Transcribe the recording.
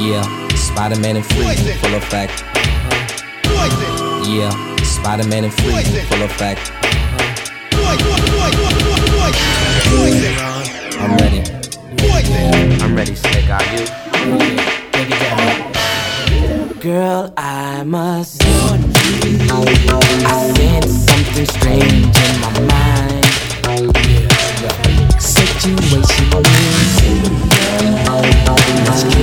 Yeah, Spider-Man and freezing, full effect. Yeah, Spider-Man and freezing, full effect. I'm ready. I'm ready, Slick, are you? Girl, I must warn you, I sense something strange in my mind. Situation is